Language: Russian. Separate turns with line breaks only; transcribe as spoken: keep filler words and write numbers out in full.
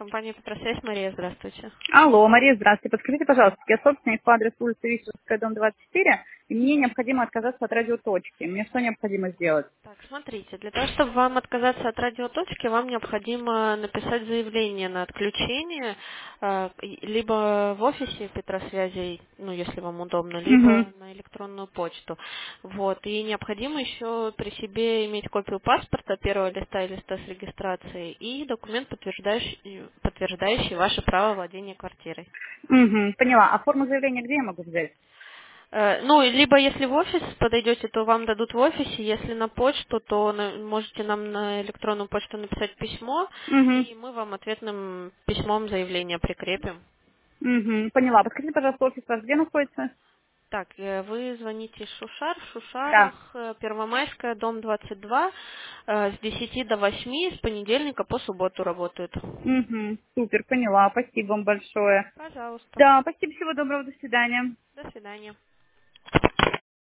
Компания «Петросвязь», Мария, здравствуйте.
Алло, Мария, здравствуйте. Подскажите, пожалуйста, я собственник по адресу улицы Вишерская, дом двадцать четыре, и мне необходимо отказаться от радиоточки. Мне что необходимо сделать?
Так, смотрите, для того, чтобы вам отказаться от радиоточки, вам необходимо написать заявление на отключение, э, и- либо в офисе Петросвязи, ну, если вам удобно,
Угу.
либо на электронную почту. Вот, и необходимо еще при себе иметь копию паспорта, первого листа и листа с регистрацией, и документ, подтверждающий, подтверждающий ваше право владения квартирой.
Угу, поняла. А форму заявления где я могу взять?
Э, Ну, либо если в офис подойдете, то вам дадут в офисе, если на почту, то на- можете нам на электронную почту написать письмо,
Угу.
и мы вам ответным письмом заявление прикрепим.
Угу, поняла. Подскажите, пожалуйста, офис ваш где находится?
Так, э, вы звоните Шушар, в
Да.
Шушарах, э, Первомайская, дом двадцать два, э, с десяти до восьми, с понедельника по субботу работают.
Угу, супер, поняла. Спасибо вам большое.
Пожалуйста.
Да, спасибо, всего доброго, до свидания.
До свидания.